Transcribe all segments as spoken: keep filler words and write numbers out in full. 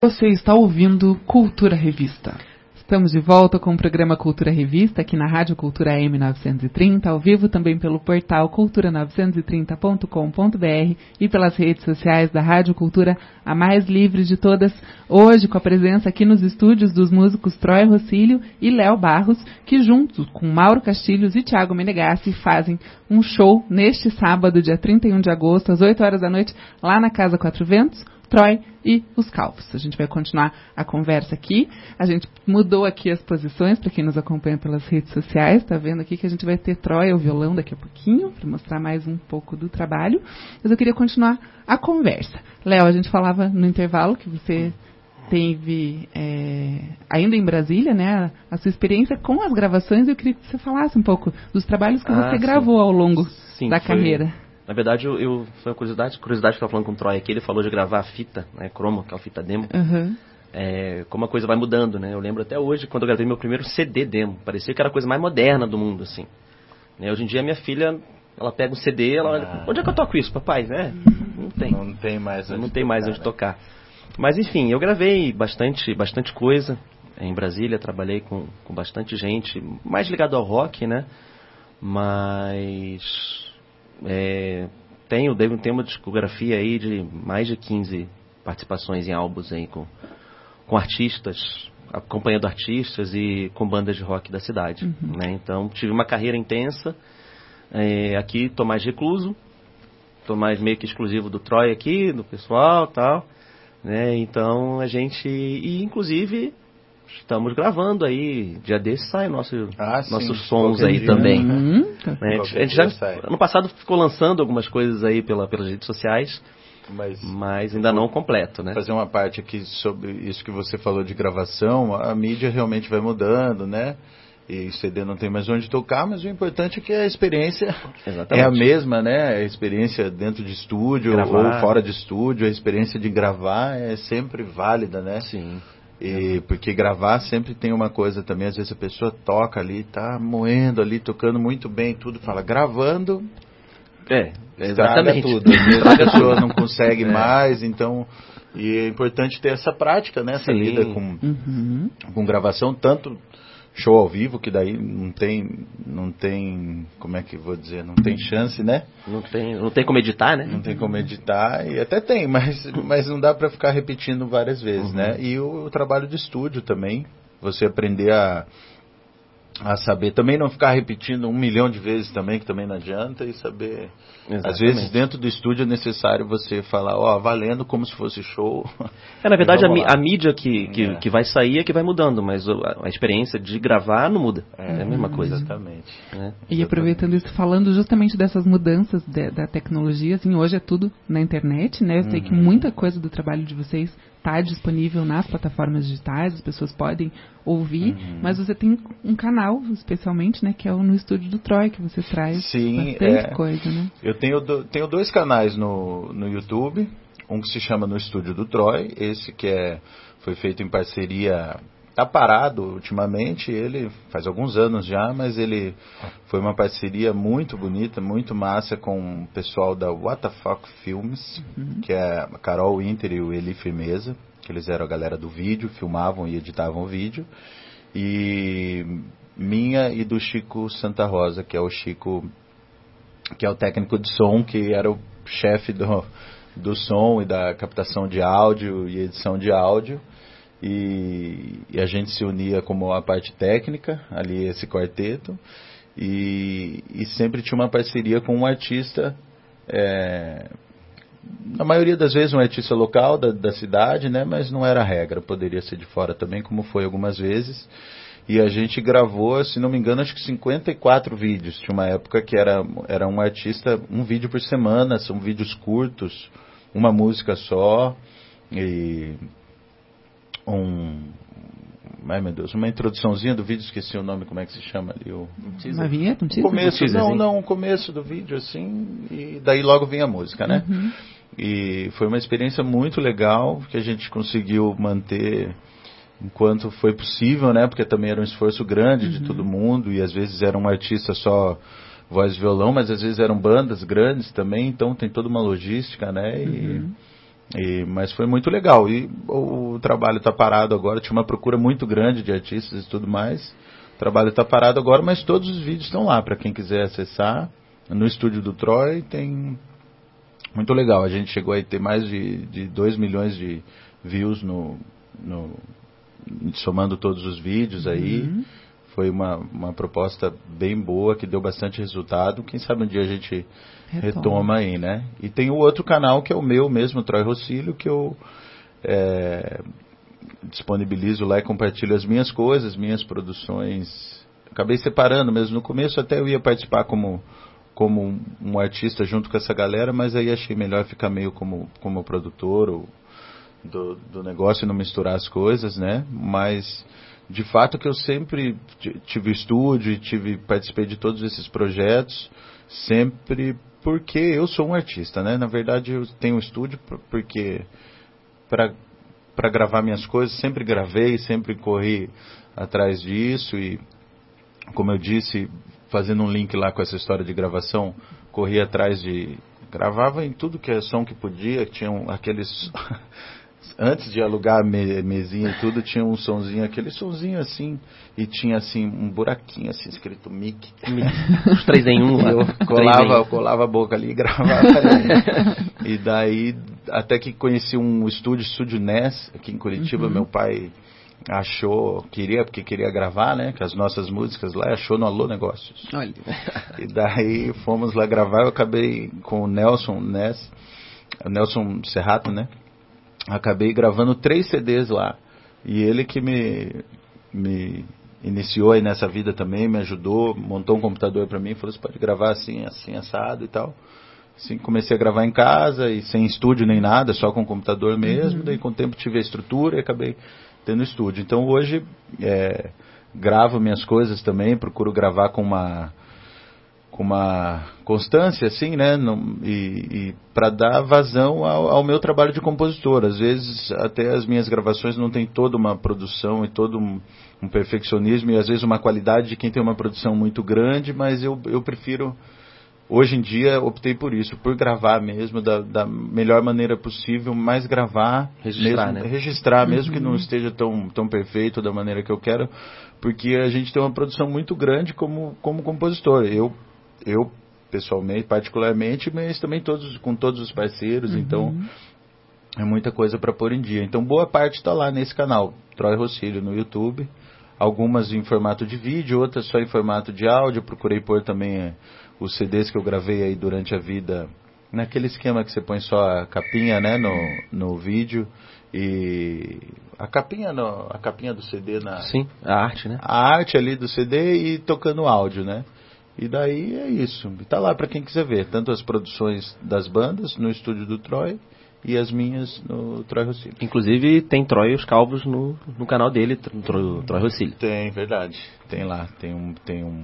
Você está ouvindo Cultura Revista. Estamos de volta com o programa Cultura Revista, aqui na Rádio Cultura A M novecentos e trinta, ao vivo também pelo portal cultura novecentos e trinta ponto com ponto b r e pelas redes sociais da Rádio Cultura, a mais livre de todas. Hoje, com a presença aqui nos estúdios dos músicos Troy Rossílio e Léo Barros, que juntos com Mauro Castilhos e Thiago Menegassi fazem um show neste sábado, dia trinta e um de agosto, às oito horas da noite, lá na Casa Quatro Ventos, Troy e os Calvos. A gente vai continuar a conversa aqui. A gente mudou aqui as posições para quem nos acompanha pelas redes sociais. Está vendo aqui que a gente vai ter Troy ao violão daqui a pouquinho, para mostrar mais um pouco do trabalho. Mas eu queria continuar a conversa. Léo, a gente falava no intervalo que você teve, é, ainda em Brasília, né, a sua experiência com as gravações. Eu queria que você falasse um pouco dos trabalhos que ah, você sim. gravou ao longo sim, da foi... carreira. Na verdade, eu, eu, foi uma curiosidade, curiosidade que eu estava falando com o Troy aqui, ele falou de gravar a fita, né, Chroma, que é uma fita demo, Uhum. é, como a coisa vai mudando, né, eu lembro até hoje, quando eu gravei meu primeiro C D demo, parecia que era a coisa mais moderna do mundo, assim, né, hoje em dia minha filha, ela pega um C D, ela olha, ah. onde é que eu toco isso, papai, né, não tem, não tem mais onde não tem tocar, mais onde né? tocar, mas enfim, eu gravei bastante, bastante coisa em Brasília, trabalhei com, com bastante gente, mais ligado ao rock, né, mas... É, Tenho, devo ter uma discografia aí de mais de quinze participações em álbuns aí com, com artistas, acompanhando artistas e com bandas de rock da cidade. Uhum. Né? Então, tive uma carreira intensa. É, aqui, estou mais recluso. Estou mais meio que exclusivo do Troy aqui, do pessoal e tal. Né? Então, a gente... E, inclusive... Estamos gravando aí, dia desse sai nosso, ah, nossos sons Qualquer aí dia, também. Né? Né? A gente já, ano passado ficou lançando algumas coisas aí pela, pelas redes sociais, mas, mas ainda não completo, né? Fazer uma parte aqui sobre isso que você falou de gravação, a mídia realmente vai mudando, né? E C D não tem mais onde tocar, mas o importante é que a experiência Exatamente. É a mesma, né? A experiência dentro de estúdio gravar. Ou fora de estúdio, a experiência de gravar é sempre válida, né? Sim. E porque gravar sempre tem uma coisa também, às vezes a pessoa toca ali, tá moendo ali, tocando muito bem, tudo, fala, gravando, é, exatamente. tudo. Às vezes a pessoa não consegue é. mais, então, e é importante ter essa prática, né, essa lida com, uhum. com gravação, tanto show ao vivo, que daí não tem, não tem, como é que eu vou dizer, não tem chance, né? Não tem, não tem como editar, né? Não tem como editar, e até tem, mas, mas não dá para ficar repetindo várias vezes, uhum. né? E o, o trabalho de estúdio também, você aprender a, a saber, também não ficar repetindo um milhão de vezes também, que também não adianta, e saber... Exatamente. Às vezes dentro do estúdio é necessário você falar, ó, oh, valendo como se fosse show. É, na verdade a, a mídia que, que, é. que vai sair é que vai mudando, mas a, a experiência de gravar não muda. É, é a mesma coisa. Exatamente. É. E aproveitando isso, falando justamente dessas mudanças de, da tecnologia, assim, hoje é tudo na internet, né? Eu sei uhum. que muita coisa do trabalho de vocês está disponível nas plataformas digitais, as pessoas podem ouvir, uhum. mas você tem um canal, especialmente, né, que é o No Estúdio do Troy, que você traz Sim, bastante é, coisa, né? Eu tenho, do, tenho dois canais no, no YouTube, um que se chama No Estúdio do Troy, esse que é, foi feito em parceria, tá parado ultimamente, ele faz alguns anos já, mas ele foi uma parceria muito bonita, muito massa com o pessoal da What the Fuck Filmes, uhum. que é a Carol Winter e o Eli Firmeza, que eles eram a galera do vídeo, filmavam e editavam o vídeo, e minha e do Chico Santa Rosa, que é o Chico, que é o técnico de som, que era o chefe do, do som e da captação de áudio e edição de áudio. E, e a gente se unia como a parte técnica, ali esse quarteto, e, e sempre tinha uma parceria com um artista, é, na maioria das vezes um artista local da, da cidade, né, mas não era regra, poderia ser de fora também, como foi algumas vezes. E a gente gravou, se não me engano, acho que cinquenta e quatro vídeos. Tinha uma época que era, era um artista, um vídeo por semana, são vídeos curtos, uma música só, e... um, ai meu Deus, uma introduçãozinha do vídeo, esqueci o nome, como é que se chama ali, o uma vinheta, um teaser? Começo, um não, não, o começo do vídeo assim, e daí logo vinha a música, né? Uhum. E foi uma experiência muito legal, que a gente conseguiu manter enquanto foi possível, né? Porque também era um esforço grande uhum. de todo mundo, e às vezes era um artista só voz e violão, mas às vezes eram bandas grandes também, então tem toda uma logística, né? E, uhum. E, mas foi muito legal. E o, o trabalho está parado agora. Tinha uma procura muito grande de artistas e tudo mais. O trabalho está parado agora, mas todos os vídeos estão lá para quem quiser acessar. No estúdio do Troy tem... Muito legal. A gente chegou a ter mais de, de dois milhões de views no, no, somando todos os vídeos aí. Uhum. Foi uma, uma proposta bem boa, que deu bastante resultado. Quem sabe um dia a gente retoma, retoma aí, né? E tem o outro canal que é o meu mesmo, Troy Rossílio, que eu é, disponibilizo lá e compartilho as minhas coisas, minhas produções. Acabei separando mesmo. No começo até eu ia participar como, como um, um artista junto com essa galera, mas aí achei melhor ficar meio como, como produtor ou, do, do negócio e não misturar as coisas, né? Mas... De fato que eu sempre tive estúdio e tive, participei de todos esses projetos, sempre porque eu sou um artista, né? Na verdade eu tenho um estúdio porque para gravar minhas coisas, sempre gravei, sempre corri atrás disso e, como eu disse, fazendo um link lá com essa história de gravação, corri atrás de... Gravava em tudo que é som que podia, tinham aqueles... Antes de alugar a me, mesinha e tudo, tinha um sonzinho, aquele sonzinho assim, e tinha assim um buraquinho assim, escrito Mickey. Os três em um. Eu colava, eu colava a boca ali e gravava ali. E daí, até que conheci um estúdio, Estúdio N E S, aqui em Curitiba, uhum. Meu pai achou, queria, porque queria gravar, né, com as nossas músicas lá, achou no Alô Negócios. Olha. E daí fomos lá gravar, eu acabei com o Nelson N E S, o Nelson Serrato, né? Acabei gravando três C Ds lá. E ele que me, me iniciou aí nessa vida também, me ajudou, montou um computador para mim, falou, você pode gravar assim, assim, assado e tal. Assim, comecei a gravar em casa, e sem estúdio nem nada, só com o computador mesmo. Uhum. Daí com o tempo tive a estrutura e acabei tendo estúdio. Então hoje é, gravo minhas coisas também, procuro gravar com uma... com uma constância, assim, né, não, e, e para dar vazão ao, ao meu trabalho de compositor. Às vezes, até as minhas gravações não tem toda uma produção e todo um, um perfeccionismo, e às vezes uma qualidade de quem tem uma produção muito grande, mas eu, eu prefiro, hoje em dia, optei por isso, por gravar mesmo, da, da melhor maneira possível, mais gravar, registrar, mesmo, né? registrar, Uhum. mesmo que não esteja tão, tão perfeito da maneira que eu quero, porque a gente tem uma produção muito grande como, como compositor. Eu Eu, pessoalmente, particularmente, mas também todos, com todos os parceiros, uhum. Então é muita coisa para pôr em dia. Então boa parte está lá nesse canal, Troy Rossílio, no YouTube. Algumas em formato de vídeo, outras só em formato de áudio. Procurei pôr também é, os C Ds que eu gravei aí durante a vida, naquele esquema que você põe só a capinha, né, no, no vídeo. E a capinha, no, a capinha do C D na... Sim, a arte, né? A arte ali do C D e tocando áudio, né? E daí é isso. Está lá para quem quiser ver. Tanto as produções das bandas no estúdio do Troy e as minhas no Troy Rossílio. Inclusive tem Troy e os Calvos no, no canal dele, Troy, Troy Rossílio. Tem, verdade. Tem lá. Tem um, tem um,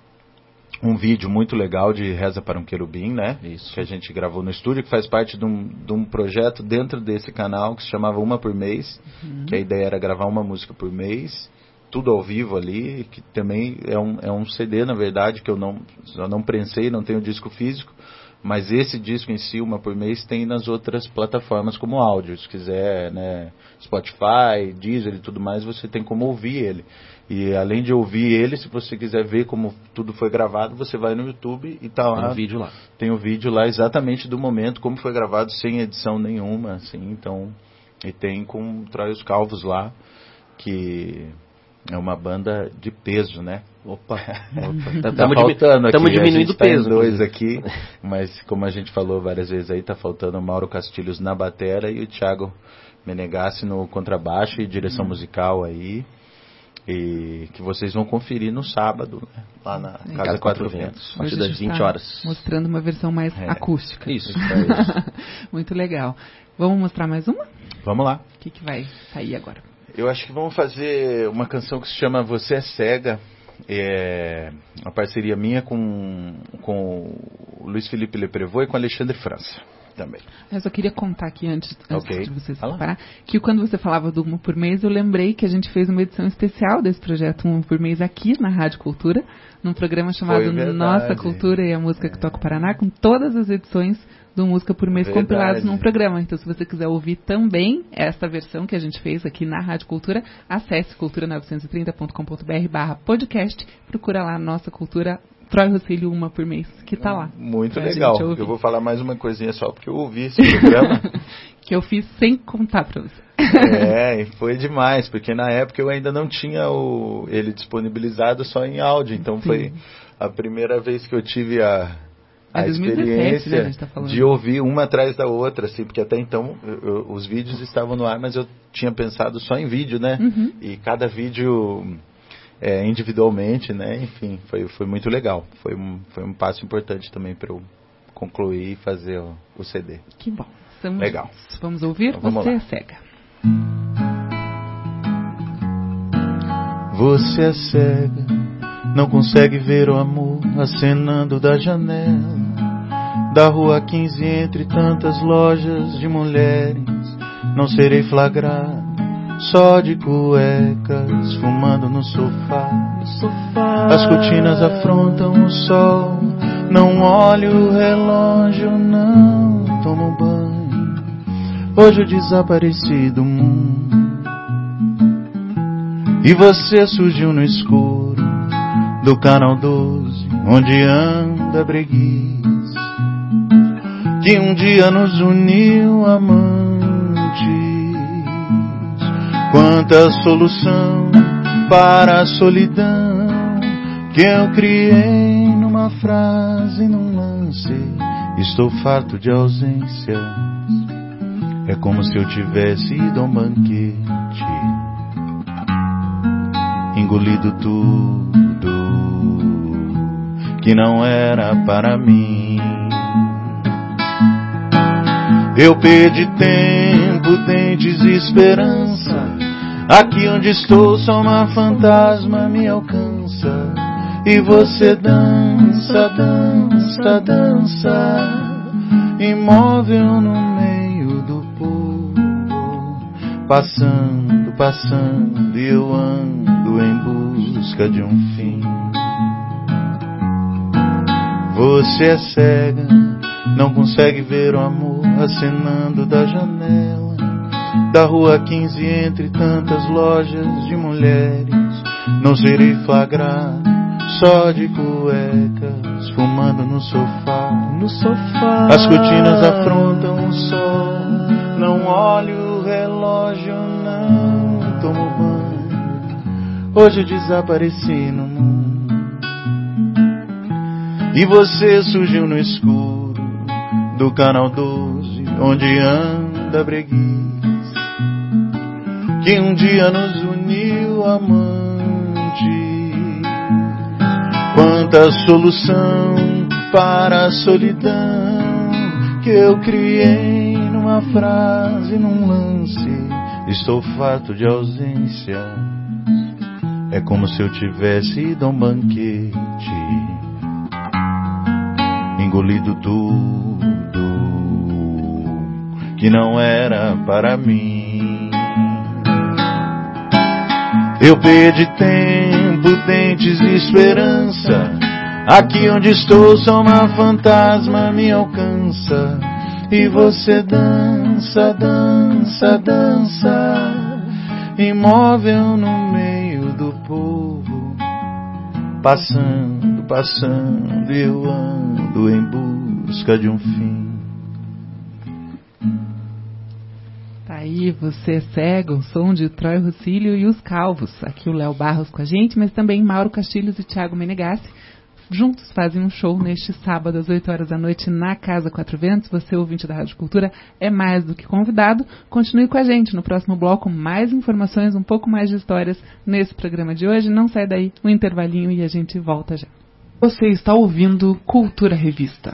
um vídeo muito legal de Reza para um Querubim, né? Isso. Que a gente gravou no estúdio, que faz parte de um, de um projeto dentro desse canal que se chamava Uma por Mês. Uhum. Que a ideia era gravar uma música por mês. Tudo ao vivo ali, que também é um, é um C D, na verdade, que eu não, eu não prensei, não tenho disco físico, mas esse disco em si, Uma por Mês, tem nas outras plataformas como áudio. Se quiser, né, Spotify, Deezer e tudo mais, você tem como ouvir ele. E além de ouvir ele, se você quiser ver como tudo foi gravado, você vai no YouTube e tá lá. Tem o vídeo lá. Tem o vídeo lá exatamente do momento, como foi gravado, sem edição nenhuma, assim, então... E tem com Troy os Calvos lá, que... É uma banda de peso, né? Opa, opa. Tá faltando aqui. Estamos diminuindo o peso. Tá em dois aqui, mas como a gente falou várias vezes aí, tá faltando o Mauro Castilhos na batera e o Thiago Menegassi no contrabaixo e direção hum. musical aí. E que vocês vão conferir no sábado, né? Lá na é. Casa Quatro Ventos, a partir das vinte horas. Mostrando uma versão mais é. acústica. Isso. Muito legal. Vamos mostrar mais uma? Vamos lá. O que, que vai sair agora? Eu acho que vamos fazer uma canção que se chama Você é Cega. É uma parceria minha com, com o Luiz Felipe Leprevaux e com o Alexandre França também. Eu só queria contar aqui antes, antes okay. de você se separar, que quando você falava do Uma por Mês, eu lembrei que a gente fez uma edição especial desse projeto Uma por Mês aqui na Rádio Cultura, num programa chamado Nossa Cultura e a Música é. que Toca o Paraná, com todas as edições do Música por Mês Verdade. compilados num programa. Então, se você quiser ouvir também esta versão que a gente fez aqui na Rádio Cultura, acesse cultura novecentos e trinta ponto com ponto br barra podcast, procura lá a nossa Cultura Troy Rossílio uma por mês, que tá lá. Muito legal. Eu vou falar mais uma coisinha só, porque eu ouvi esse programa. Que eu fiz sem contar pra você. É, foi demais, porque na época eu ainda não tinha o, ele disponibilizado só em áudio, então Sim. foi a primeira vez que eu tive a, a é experiência né, a gente tá de ouvir uma atrás da outra, assim, porque até então eu, eu, os vídeos estavam no ar, mas eu tinha pensado só em vídeo, né? Uhum. E cada vídeo é, individualmente, né? Enfim, foi, foi muito legal. Foi um, foi um passo importante também para eu concluir e fazer o, o C D. Que bom. Estamos legal. Juntos. Vamos ouvir? Então, vamos Você lá. É cega. Você é cega, não consegue ver o amor acenando da janela da rua quinze entre tantas lojas de mulheres. Não serei flagrado só de cuecas, fumando no sofá. No sofá. As cortinas afrontam o sol. Não olho o relógio, não tomo banho. Hoje eu desapareci do mundo e você surgiu no escuro do canal doze, onde anda a breguice que um dia nos uniu amantes. Quanta solução para a solidão que eu criei numa frase, num lance. Estou farto de ausência. É como se eu tivesse ido a um banquete, engolido tudo que não era para mim. Eu perdi tempo, dentes e esperança. Aqui onde estou só uma fantasma me alcança. E você dança, dança, dança, imóvel no meio do povo. Passando, passando, e eu ando em busca de um fim. Você é cega, não consegue ver o amor acenando da janela da rua quinze entre tantas lojas de mulheres. Não serei flagrado só de cuecas, fumando no sofá. No sofá. As cortinas afrontam o sol. Não olho o relógio, não tomo banho. Hoje eu desapareci no mundo e você surgiu no escuro do canal doze, onde anda a breguice que um dia nos uniu amantes. Quanta solução para a solidão que eu criei numa frase, num lance. Estou farto de ausência. É como se eu tivesse ido a um banquete, engolido tudo que não era para mim. Eu perdi tempo, dentes e esperança. Aqui onde estou só uma fantasma me alcança. E você dança, dança, dança, imóvel no meio do povo. Passando, passando, eu ando em busca de um fim. Aí, Você é Cego, o som de Troy Rossílio e os Calvos. Aqui o Léo Barros com a gente, mas também Mauro Castilhos e Thiago Menegassi. Juntos fazem um show neste sábado às oito horas da noite na Casa Quatro Ventos. Você, ouvinte da Rádio Cultura, é mais do que convidado. Continue com a gente no próximo bloco. Mais informações, um pouco mais de histórias nesse programa de hoje. Não sai daí, um intervalinho e a gente volta já. Você está ouvindo Cultura Revista.